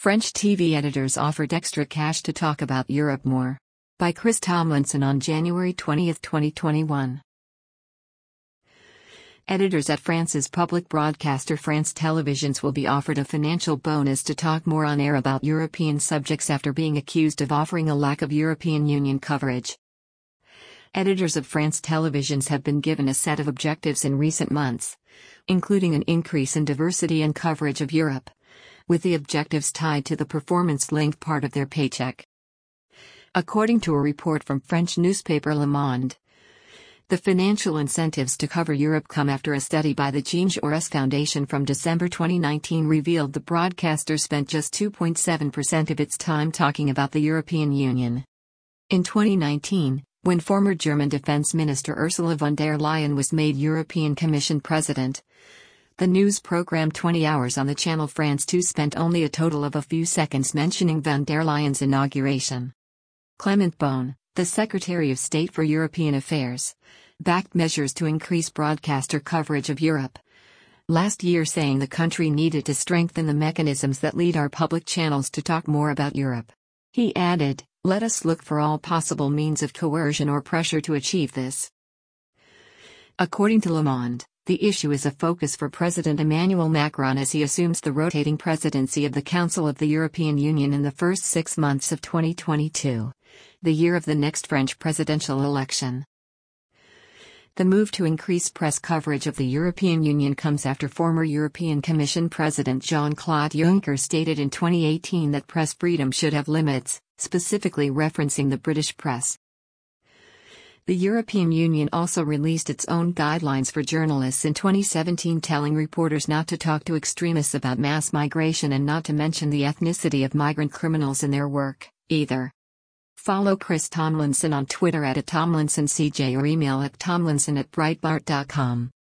French TV editors offered extra cash to talk about Europe more. By Chris Tomlinson on January 20, 2021. Editors at France's public broadcaster France Télévisions will be offered a financial bonus to talk more on air about European subjects after being accused of offering a lack of European Union coverage. Editors of France Télévisions have been given a set of objectives in recent months, including an increase in diversity and coverage of Europe, with the objectives tied to the performance-linked part of their paycheck. According to a report from French newspaper Le Monde, the financial incentives to cover Europe come after a study by the Jean Jaurès Foundation from December 2019 revealed the broadcaster spent just 2.7% of its time talking about the European Union. In 2019, when former German Defense Minister Ursula von der Leyen was made European Commission President, the news program 20 Hours on the channel France 2 spent only a total of a few seconds mentioning von der Leyen's inauguration. Clement Beaune, the Secretary of State for European Affairs, backed measures to increase broadcaster coverage of Europe last year, saying the country needed to strengthen the mechanisms that lead our public channels to talk more about Europe. He added, "Let us look for all possible means of coercion or pressure to achieve this." According to Le Monde, the issue is a focus for President Emmanuel Macron as he assumes the rotating presidency of the Council of the European Union in the first 6 months of 2022, the year of the next French presidential election. The move to increase press coverage of the European Union comes after former European Commission President Jean-Claude Juncker stated in 2018 that press freedom should have limits, specifically referencing the British press. The European Union also released its own guidelines for journalists in 2017, telling reporters not to talk to extremists about mass migration and not to mention the ethnicity of migrant criminals in their work, either. Follow Chris Tomlinson on Twitter @TomlinsonCJ or email at tomlinson@breitbart.com.